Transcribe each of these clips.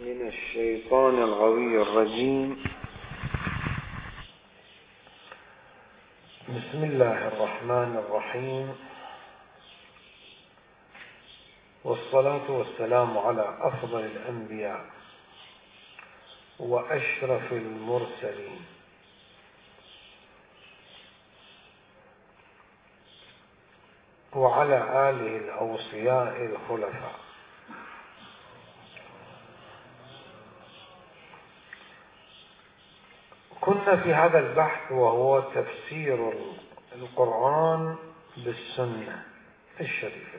من الشيطان الغوي الرجيم. بسم الله الرحمن الرحيم، والصلاة والسلام على أفضل الأنبياء وأشرف المرسلين وعلى آله الأوصياء الخلفاء. كنا في هذا البحث وهو تفسير القرآن بالسنة الشريفة.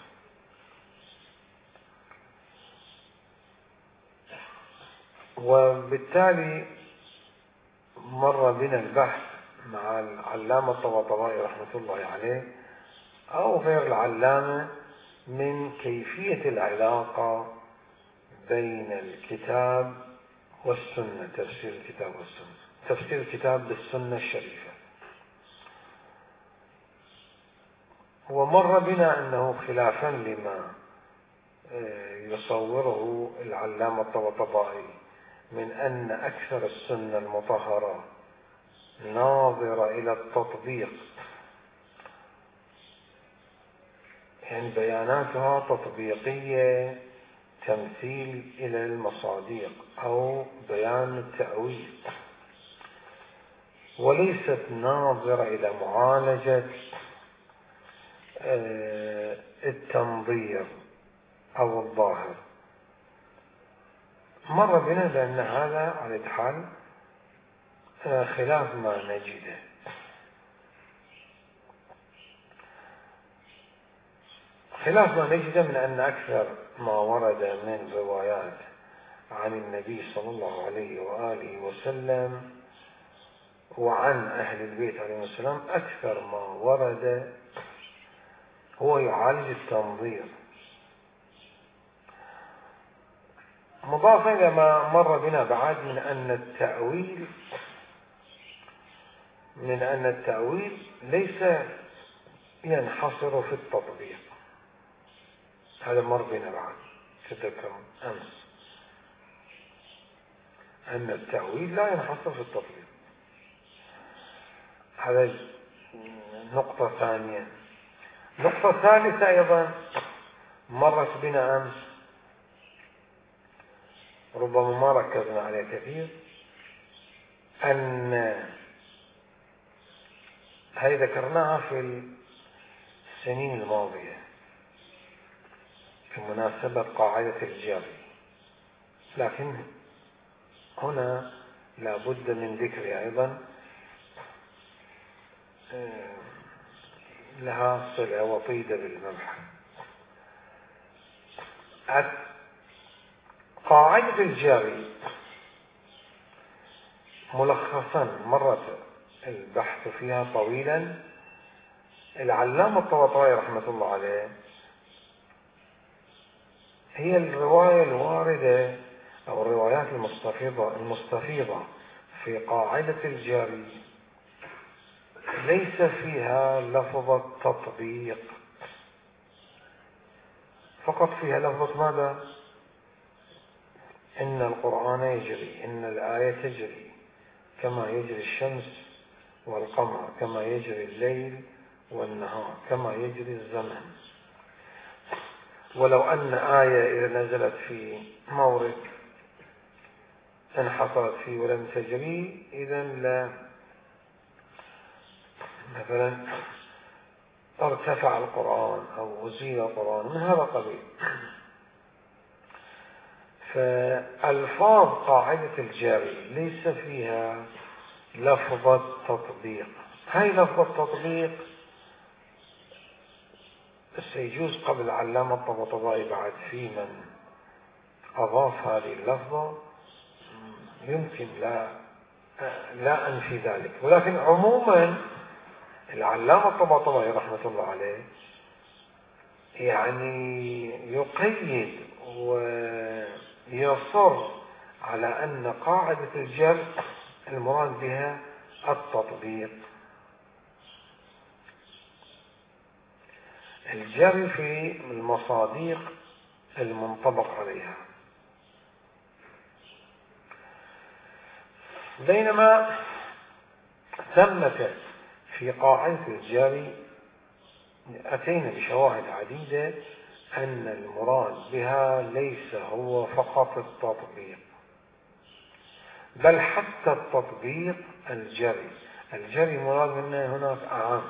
وبالتالي مر بنا البحث مع العلامة الطباطبائي رحمة الله عليه أو غير العلامة من كيفية العلاقة بين الكتاب والسنة، تفسير الكتاب والسنة، تفسير الكتاب بالسنة الشريفة. ومر بنا أنه خلافا لما يصوره العلامة الطباطبائي من أن أكثر السنة المطهرة ناظرة إلى التطبيق، يعني بياناتها تطبيقية، تمثيل إلى المصادق أو بيان التأويل، وليست ناظرة إلى معالجة التنظير أو الظاهر. مر بنا بأن هذا على الحال خلاف ما نجده. خلاف ما نجده من أن أكثر ما ورد من روايات عن النبي صلى الله عليه وآله وسلم وعن أهل البيت عليهم السلام، أكثر ما ورد هو يعالج التنظير، مضافا إلى ما مر بنا بعد من أن التأويل ليس ينحصر في التطبيق. هذا مر بنا بعد، تذكرون أمس أن التأويل لا ينحصر في التطبيق. هذا نقطة ثانية. نقطة ثالثة أيضا مرت بنا أمس، ربما ما ركزنا عليه كثير، أن هذه ذكرناها في السنين الماضية في مناسبة قاعدة الجري، لكن هنا لا بد من ذكرها أيضا، لها صلة وطيدة بالمبحث. قاعدة الجري ملخصا مرت البحث فيها طويلا. العلامة الطباطبائي رحمة الله عليه هي الرواية الواردة أو الروايات المستفيضة في قاعدة الجري ليس فيها لفظة تطبيق، فقط فيها لفظة ماذا؟ إن القرآن يجري، إن الآية تجري كما يجري الشمس والقمر، كما يجري الليل والنهار، كما يجري الزمن. ولو أن آية إذا نزلت في مورد انحصرت فيه ولم تجري، إذا لا، مثلا ارتفع القرآن أو أزيل القرآن من هذا القبيل. فألفاظ قاعدة الجري ليس فيها لفظة تطبيق. هاي لفظة تطبيق سيجوز قبل العلامة الطباطبائي بعد في من أضاف هذه اللفظة، يمكن لا أنفي ذلك، ولكن عموما العلامة الطباطبائي رحمة الله عليه يعني يقيد ويصر على أن قاعدة الجر المراد بها التطبيق. الجر في المصادق المنطبق عليها، بينما ثمة في قاعدة الجري أتينا بشواهد عديدة أن المراد بها ليس هو فقط التطبيق، بل حتى التطبيق الجري مراد منه هناك أعم،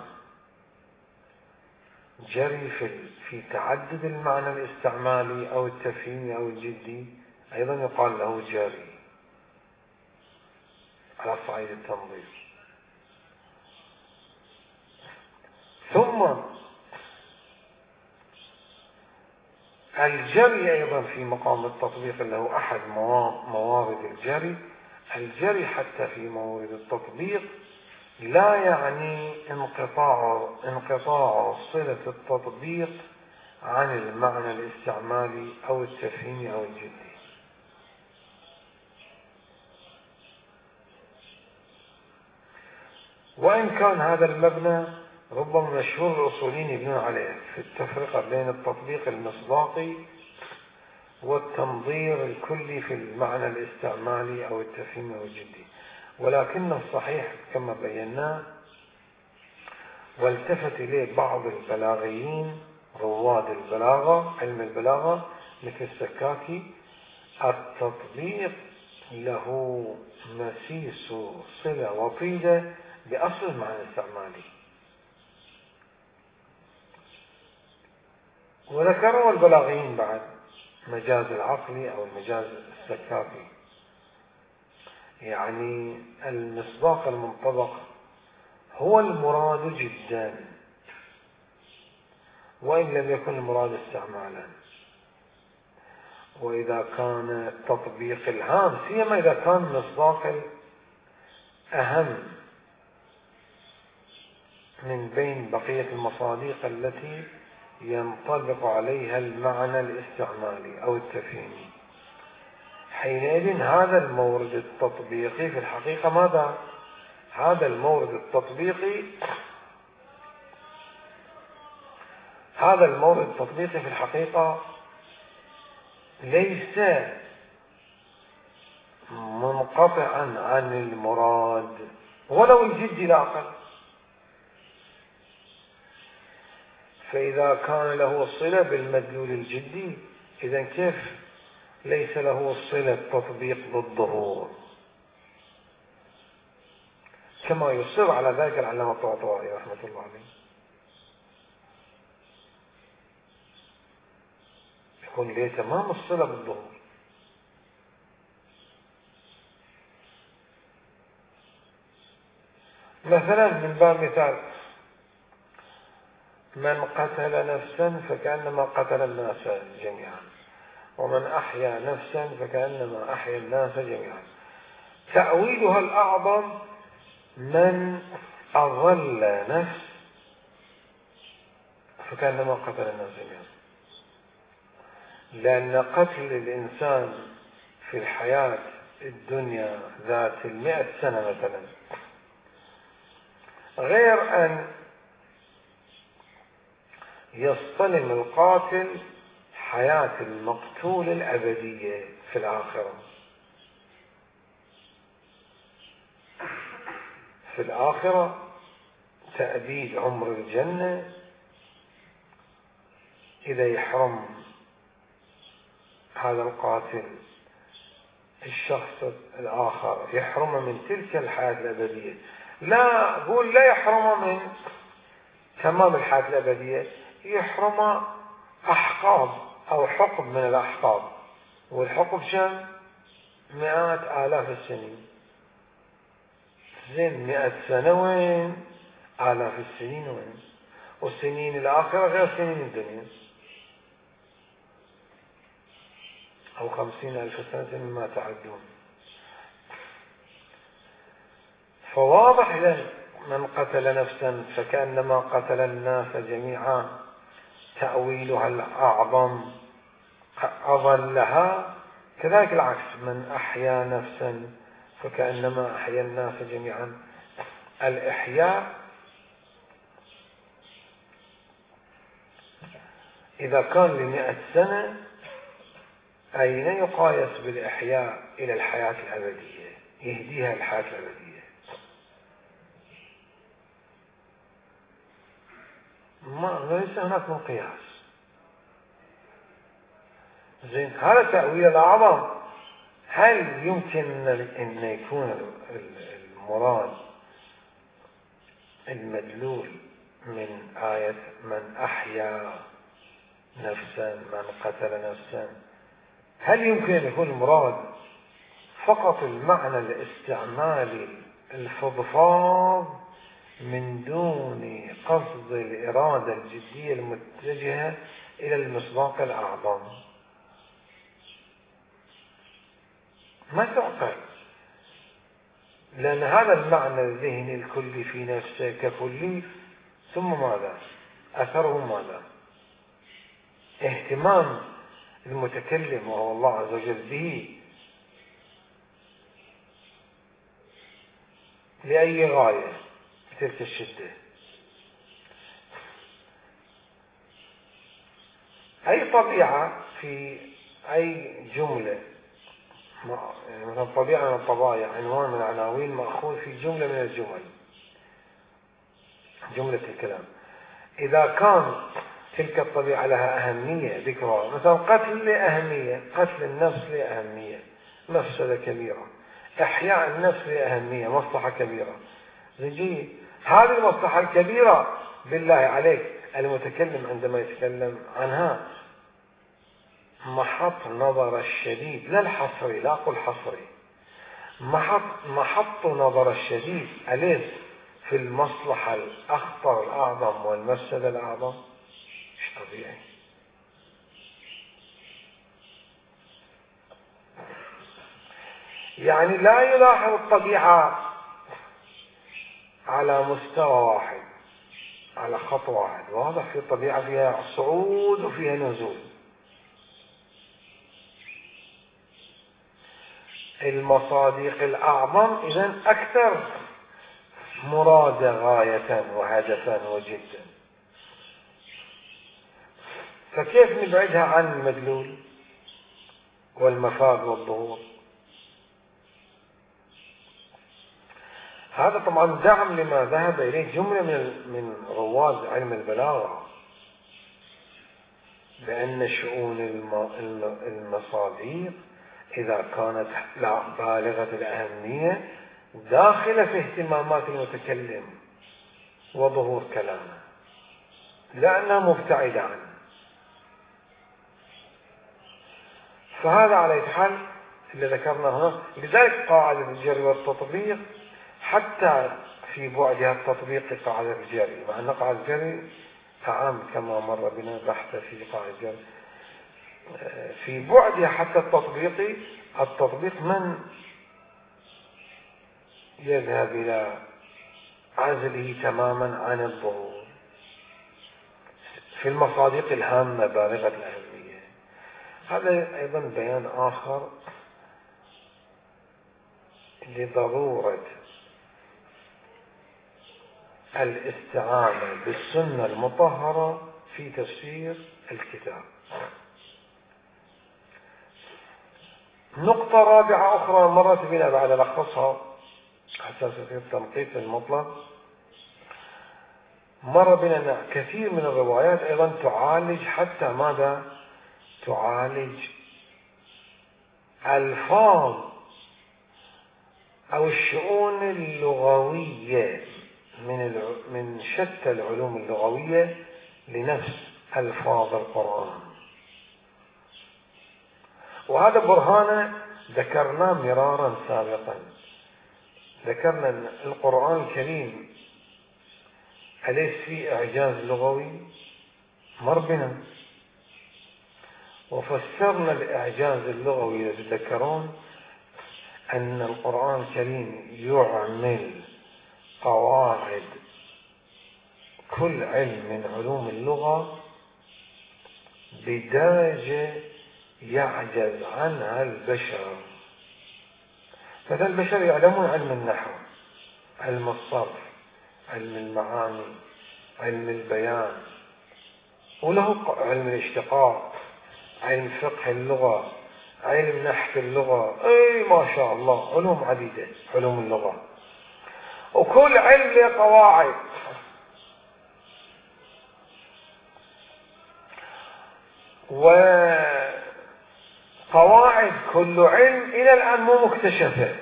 جري في تعدد المعنى الاستعمالي أو التفهيمي أو الجدي أيضا يقال له جري على صعيد التنظير. ثم الجري أيضا في مقام التطبيق اللي هو أحد موارد الجري حتى في مورد التطبيق لا يعني انقطاع صلة التطبيق عن المعنى الاستعمالي أو التفهيمي أو الجدي. وإن كان هذا المبنى ربما مشهور الأصوليين يبنون عليه في التفرقة بين التطبيق المصداقي والتنظير الكلي في المعنى الاستعمالي أو التفهيمي أو الجدي، ولكن الصحيح كما بيناه والتفت إليه بعض البلاغيين رواد البلاغة علم البلاغة مثل السكاكي، التطبيق له مسيس صلة وطيدة بأصل المعنى الاستعمالي. وذكروا البلاغيين بعد مجاز العقلي أو المجاز السكاكي، يعني المصداق المنطبق هو المراد جدا وإن لم يكن المراد استعمالا. وإذا كان التطبيق الهام سيما إذا كان المصداق الأهم من بين بقية المصادق التي ينطبق عليها المعنى الاستعمالي أو التفهيمي، حينئذ هذا المورد التطبيقي في الحقيقة ماذا؟ هذا المورد التطبيقي في الحقيقة ليس منقطعا عن المراد ولو الجدي لا أقل. فإذا كان له صلة بالمدلول الجدي إذن كيف ليس له صلة تطبيق بالظهور، كما يصر على ذلك العلامة الطباطبائي رحمة الله عليه. يكون له تمام الصلة بالظهور. مثلا من باب مثال، من قتل نفسا فكأنما قتل الناس جميعا، ومن أحيا نفسا فكأنما أحيا الناس جميعا. تأويلها الأعظم من أضل نفس فكأنما قتل الناس جميعا، لأن قتل الإنسان في الحياة الدنيا ذات 100 سنة مثلا غير أن يصطلم القاتل حياة المقتول الأبدية في الآخرة. في الآخرة تأبيد عمر الجنة، إذا يحرم هذا القاتل الشخص الآخر يحرم من تلك الحياة الأبدية، لا أقول لا يحرم من تمام الحياة الأبدية، يحرم أحقاب أو حقب من الأحقاب، والحقب شان 100,000 السنين. زين 100 سنة وين؟ آلاف السنين وين؟ والسنين الآخرة غير سنين الدنيا، أو 50,000 سنة مما تعدون. فواضح إذن من قتل نفسا فكأنما قتل الناس جميعا، تأويلها الأعظم أضلها. كذلك العكس، من أحيا نفسا فكأنما أحيا الناس جميعا. الإحياء إذا كان ل100 سنة أين يقايس بالإحياء إلى الحياة الأبدية؟ يهديها الحياة الأبدية. ليس هناك مقياس. زين، هذا تأويل الأعظم. هل يمكن أن يكون المراد المدلول من آية من أحيا نفسا من قتل نفسا، هل يمكن أن يكون المراد فقط المعنى الاستعمالي الفضفاض من دون قصد الإرادة الجدية المتجهة إلى المصداق الأعظم؟ ما تعقل، لأن هذا المعنى الذهني الكلي في نفسه ككلي، ثم ماذا؟ أثره ماذا؟ اهتمام المتكلم وهو الله عز وجل به لأي غاية تلك الشدة. أي طبيعة في أي جملة، مثلا طبيعة من الطبائع، عنوان من العناوين، مأخوذ في جملة من الجمل، جملة الكلام، إذا كان تلك الطبيعة لها أهمية ذكرها، مثلا قتل لأهمية، قتل النفس لأهمية، مفسدة كبيرة، إحياء النفس لأهمية، مصلحة كبيرة. نجي هذه المصلحة الكبيرة بالله عليك المتكلم عندما يتكلم عنها محط نظر الشديد، لا الحصري، لا أقول حصري، محط نظر الشديد أليس في المصلحة الأخطر الأعظم والمفسدة الأعظم؟ مش طبيعي. يعني لا يلاحظ الطبيعة على مستوى واحد، على خط واحد، واضح في الطبيعة فيها صعود وفيها نزول. المصادق الأعظم إذن أكثر مرادة غاية وهدفا وجدا، فكيف نبعدها عن المدلول والمفاد والظهور؟ هذا طبعا دعم لما ذهب إليه جملة من رواد علم البلاغة، بأن شؤون المصادق إذا كانت بالغة الأهمية داخلة في اهتمامات المتكلم وظهور كلامه، لأنها مبتعدة عنه. فهذا على حال اللي ذكرنا هنا. لذلك قاعدة الجري والتطبيق حتى في بعدها التطبيق لقاعدة الجري، مع أن قاعدة الجري عام كما مر بنا بحث في قاعدة الجري، في بعدها حتى التطبيق من يذهب إلى عزله تماما عن الظهور في المصادق الهامة بالغة الأهمية. هذا أيضا بيان آخر لضرورة الاستعانة بالسنة المطهرة في تفسير الكتاب. نقطة رابعة أخرى مرت بنا بعد لخصها حتى في التنقيط المطلق، مر بنا أن كثير من الروايات أيضا تعالج حتى ماذا؟ تعالج ألفاظ أو الشؤون اللغوية من شتى العلوم اللغوية لنفس ألفاظ القرآن. وهذا برهان ذكرناه مرارا سابقا، ذكرنا أن القرآن الكريم أليس فيه إعجاز لغوي؟ مر بنا وفسرنا الإعجاز اللغوي، إذا تذكرون أن القرآن الكريم يعمل قواعد كل علم من علوم اللغة بدرجة يعجز عنها البشر. مثلا البشر يعلمون علم النحو، علم الصرف، علم المعاني، علم البيان، وله علم الاشتقاق، علم فقه اللغة، علم نحت اللغة، اي ما شاء الله علوم عديدة، علوم اللغة، وكل علم له قواعد. وقواعد كل علم إلى الآن مو مكتشفة،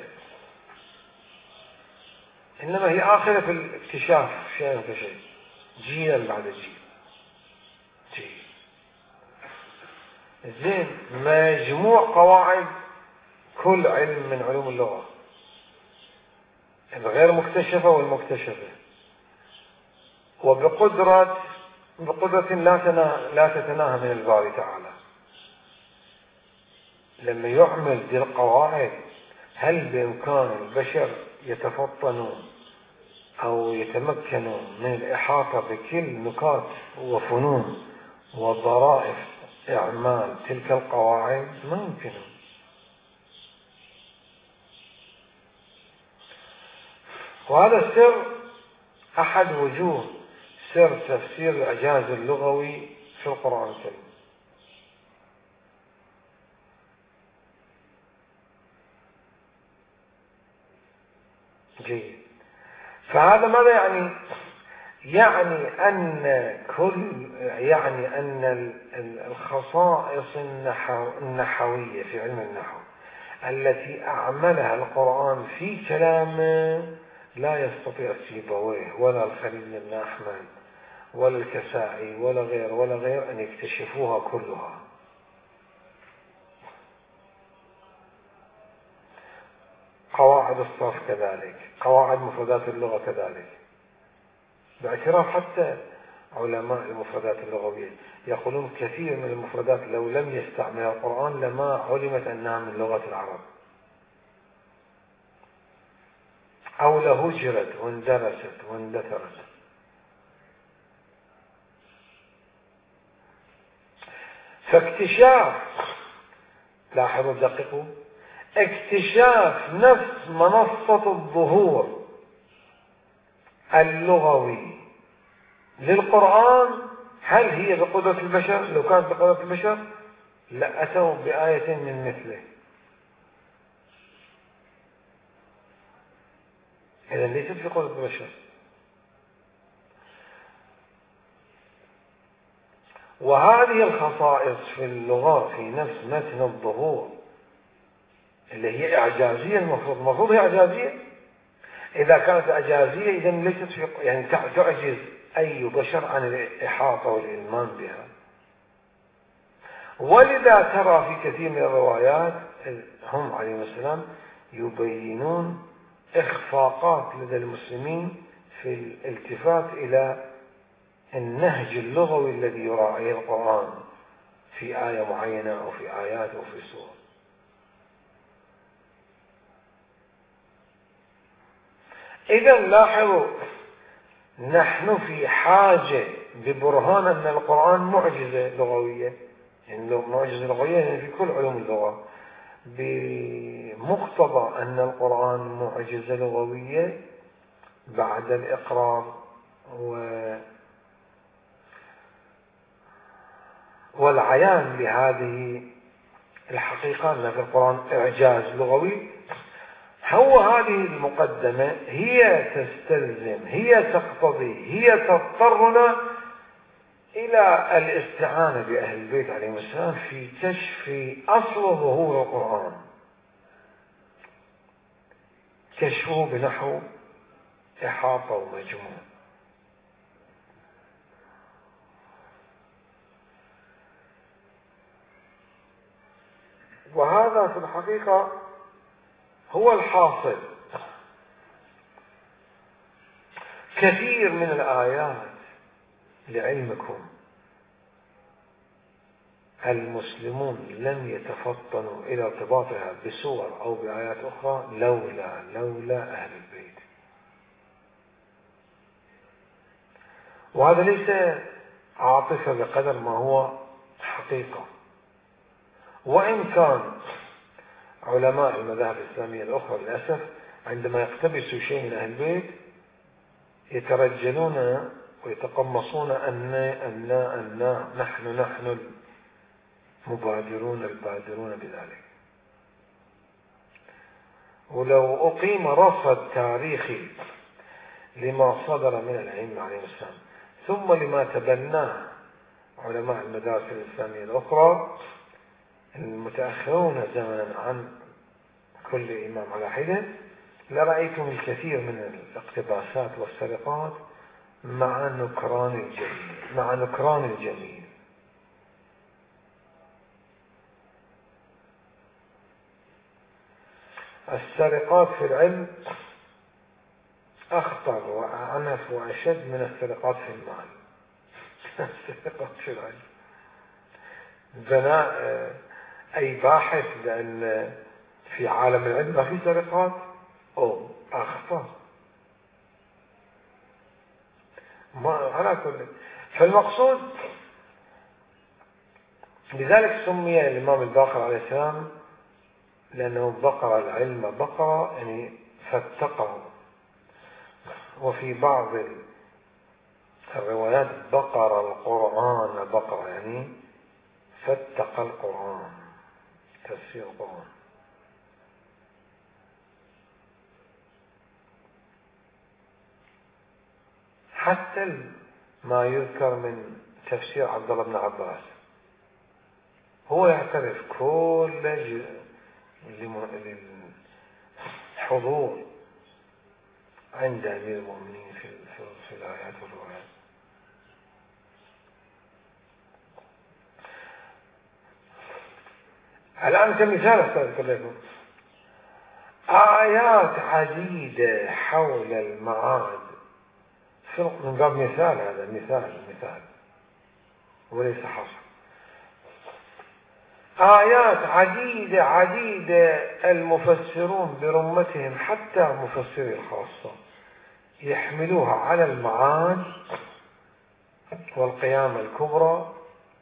إنما هي آخرة في الاكتشاف شيء فشيء، جيل بعد جيل. زين، مجموع قواعد كل علم من علوم اللغة، الغير مكتشفة والمكتشفة، بقدرة لا تتناهى من الباري تعالى. لما يعمل ذي القواعد، هل بإمكان البشر يتفطنوا أو يتمكنوا من الإحاطة بكل نقاط وفنون وظرائف إعمال تلك القواعد؟ ما يمكن. وهذا السر أحد وجوه سر تفسير الإعجاز اللغوي في القرآن الكريم. جيد. فهذا ماذا يعني؟ يعني أن الخصائص النحوية في علم النحو التي أعملها القرآن في كلامه لا يستطيع سيبويه ولا الخليل بن أحمد ولا الكسائي ولا غير أن يكتشفوها كلها. قواعد الصرف كذلك، قواعد مفردات اللغة كذلك، باعتراف حتى علماء المفردات اللغوية يقولون كثير من المفردات لو لم يستعملها القرآن لما علمت أنها من لغة العرب، أو لهجرت واندرست واندثرت. فاكتشاف، لاحظوا دققوا، اكتشاف نفس منصة الظهور اللغوي للقرآن، هل هي بقدرة البشر؟ لو كانت بقدرة البشر لأتوا بآية من مثله. إذا ليست بقدرة البشر. وهذه الخصائص في اللغة في نفس متن الظهور اللي هي إعجازية، المفروض هي إعجازية. إذا كانت إعجازية إذا ليست يعني تعجز أي بشر عن الإحاطة والإلمام بها. ولذا ترى في كثير من الروايات هم عليهم السلام يبينون إخفاقات لدى المسلمين في الالتفات إلى النهج اللغوي الذي يراعيه القرآن في آية معينة أو في آيات أو في سور. إذا لاحظوا، نحن في حاجة ببرهان أن القرآن معجزة لغوية، يعني معجزة لغوية يعني في كل علوم اللغة، بمقتضى أن القرآن معجزة لغوية بعد الإقرار والعيان بهذه الحقيقة أن في القرآن إعجاز لغوي. هو هذه المقدمة هي تستلزم، هي تقتضي، هي تضطرنا إلى الاستعانة بأهل البيت عليهم السلام في كشف أصل ظهور القرآن، كشفه بنحو إحاطة ومجموع. وهذا في الحقيقة هو الحاصل. كثير من الآيات لعلمكم المسلمون لم يتفطنوا إلى ارتباطها بسور أو بآيات أخرى لولا أهل البيت. وهذا ليس عاطفة بقدر ما هو حقيقة. وإن كان علماء المذاهب الإسلامية الأخرى للأسف عندما يقتبسوا شيء من أهل البيت يترجلون ويتقمصون أن نحن المبادرون البادرون بذلك. ولو أقيم رصد تاريخي لما صدر من الأئمة عليهم السلام ثم لما تبناه علماء المدارس الإسلامية الأخرى المتأخرون زمنا عن كل إمام على حدة، لرأيتم الكثير من الاقتباسات والسرقات مع نكران الجميل. السرقات في العلم أخطر وأعنف وأشد من السرقات في المال. السرقات في العلم بناء أي باحث لأن في عالم العلم ما في سرقات أو أخطر على كل. فالمقصود لذلك سمي الإمام الباقر عليه السلام لأنه بقر العلم بقرة يعني فاتقه. وفي بعض الروايات بقر القرآن بقرة يعني فاتق القرآن، تفسير القرآن. حتى ما يذكر من تفسير عبد الله بن عباس هو يعترف كل للحضور عند أمير المؤمنين في الآيات والروايات. الآن كمثال أستاذ لكم آيات عديدة حول المعاد من باب مثال، هذا مثال وليس حصر. آيات عديدة المفسرون برمتهم حتى مفسري الخاصة يحملوها على المعاد والقيامة الكبرى،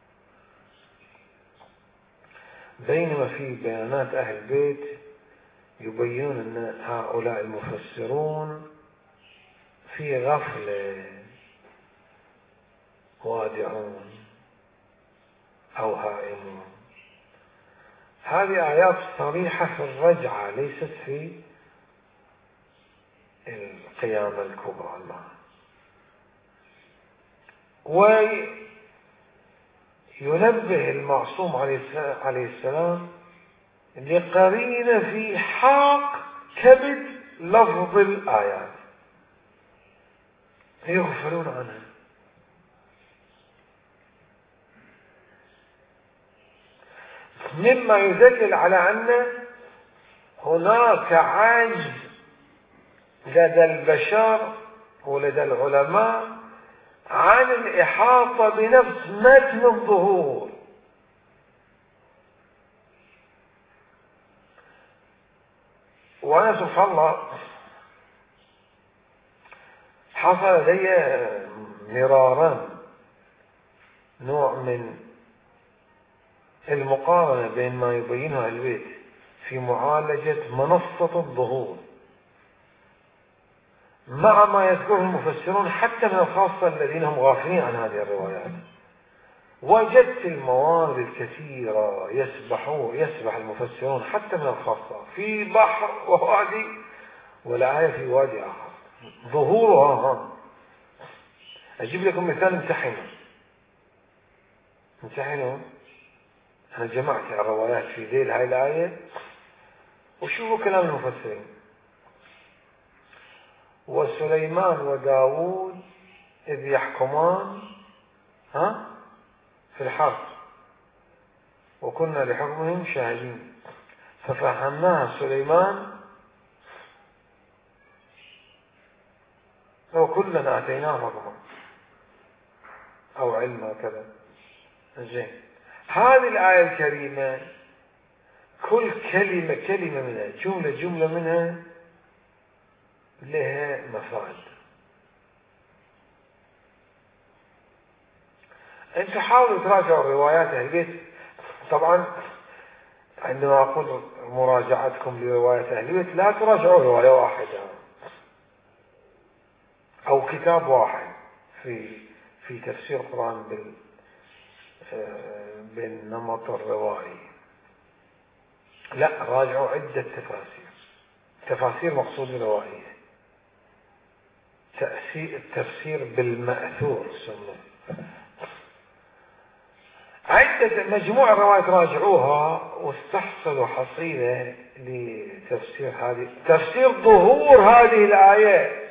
بينما في بيانات أهل البيت يبينون أن هؤلاء المفسرون في غفلة وادعون أو هائمون. هذه آيات صريحة في الرجعة ليست في القيامة الكبرى المعنى. وينبه المعصوم عليه السلام لقرينة في حاق كبد لفظ الآيات يغفلون عنها. مما يدلل على أن هناك عجز لدى البشر ولدى العلماء عن الإحاطة بنفس متن الظهور. وأنا سبحان الله حصل لي مرارا نوع من المقارنة بين ما يبينها البيت في معالجة منصة الظهور مع ما يذكره المفسرون حتى من الخاصة الذين هم غافلين عن هذه الروايات. وجدت الموارد الكثيرة يسبح المفسرون حتى من الخاصة في بحر ووادي والآية في وادي آخر ظهورها. أجيب لكم مثال امتحنوا. أنا جمعت الروايات في ذيل هاي الآية وشوفوا كلام المفسرين. وسليمان وداود إذ يحكمان في الحرب وكنا لحكمهم شاهدين ففهمناها سليمان وكلنا آتيناه حكما أو علما كذا. زين، هذه الآية الكريمة كل كلمة منها جملة منها لها مفاد. انتم حاولوا تراجعوا روايات أهل البيت. طبعا عندما أقول مراجعتكم لروايات أهل البيت لا تراجعوا رواية واحدة أو كتاب واحد في تفسير القرآن بالنمط الروائي. لا، راجعوا عدة تفاسير تفاسير مقصود الروائية، التفسير بالمأثور سموه. عدة مجموعة روايات راجعوها واستحصلوا حصيلة لتفسير هذه، تفسير ظهور هذه الآيات.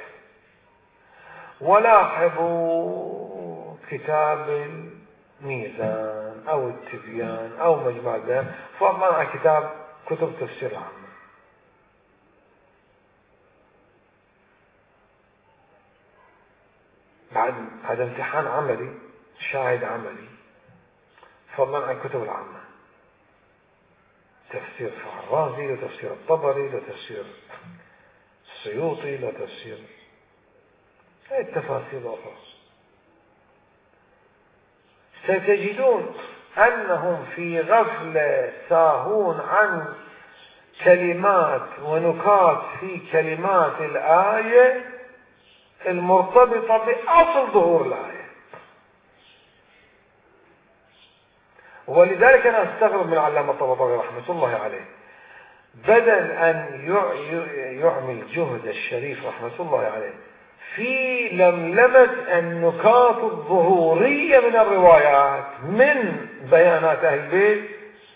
ولاحظوا كتاب الميزان أو التبيان أو مجمع البيان، فضلا عن كتب تفسير العامة. بعد هذا امتحان عملي، شاهد عملي، فضلا عن كتب العامة، تفسير الرازي وتفسير الطبري وتفسير السيوطي وتفسير التفاسير الأخرى. ستجدون أنهم في غفلة ساهون عن كلمات ونكات في كلمات الآية المرتبطة بأصل ظهور الآية. ولذلك أنا أستغرب من العلامة الطباطبائي رحمة الله عليه، بدل أن يعمل جهد الشريف رحمة الله عليه في لملمة النكات الظهورية من الروايات من بيانات أهل البيت،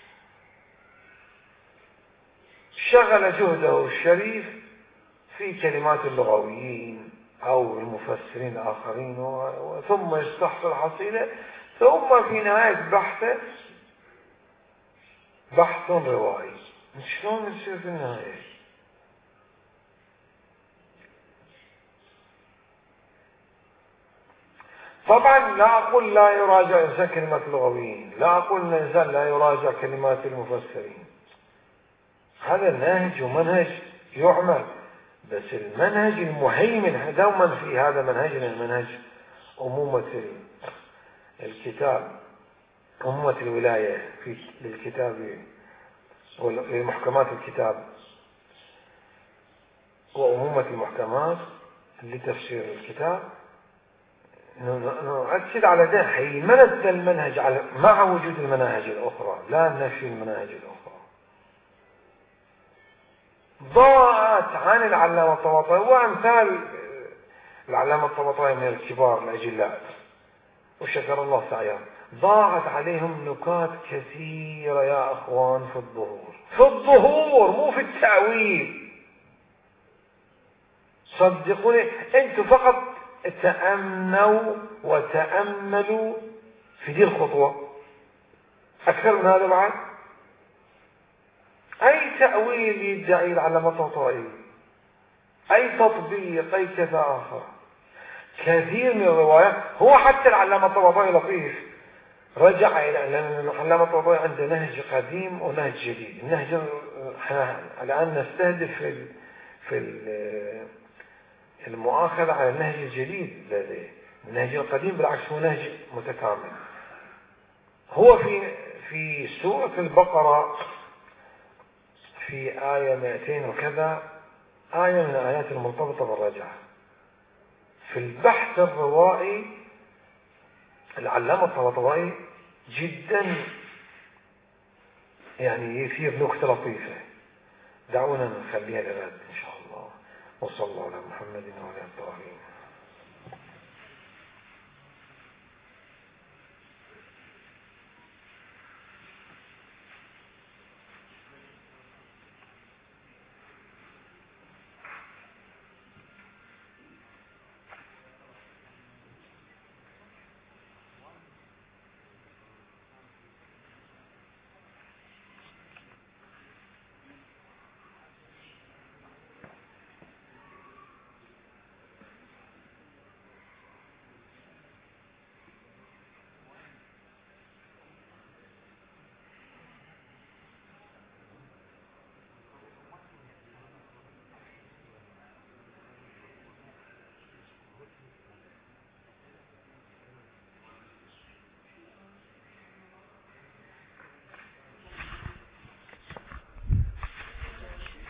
شغل جهده الشريف في كلمات اللغويين أو المفسرين الآخرين، ثم يستحصل حصيلة، ثم في نهاية بحثه بحث روائي. شلون يصير في النهاية؟ طبعا لا أقول لا يراجع إنسان كلمات اللغويين، لا أقول إن الإنسان لا يراجع كلمات المفسرين، هذا نهج ومنهج يعمل، بس المنهج المهيمن دوما في هذا منهجنا، منهج أمومة الكتاب، أمومة الولاية في للكتاب ولمحكمات الكتاب، وأمومة المحكمات لتفسير الكتاب. نؤكد على ده هيمنة المنهج مع وجود المناهج الأخرى، لا نفي المناهج الأخرى. ضاعت عن العلامة الطباطبائي وأمثال العلامة الطباطبائي من الكبار الأجلاء وشكر الله سعيهم، ضاعت عليهم نكات كثيرة يا أخوان في الظهور، في الظهور مو في التأويل. صدقوني أنتم فقط تأمنوا وتأملوا في دي الخطوة، أكثر من هذا بعد أي تأويل يدعي العلامة الطباطبائي، أي تطبيق، أي كذا آخر. كثير من الروايات، هو حتى العلامة الطباطبائي لطيف رجع إلى، لأن العلامة الطباطبائي عنده نهج قديم ونهج جديد. النهج الآن نستهدف في المؤاخذة على النهج الجديد لديه. النهج القديم بالعكس هو نهج متكامل. هو في سورة البقرة في آية 200 وكذا، آية من الآيات المرتبطة بالرجعة، في البحث الروائي العلامة الطباطبائي جدا يعني يثير نكتة لطيفة. دعونا نخليها لغد إن شاء الله. وصلى الله على محمد وعلى آله.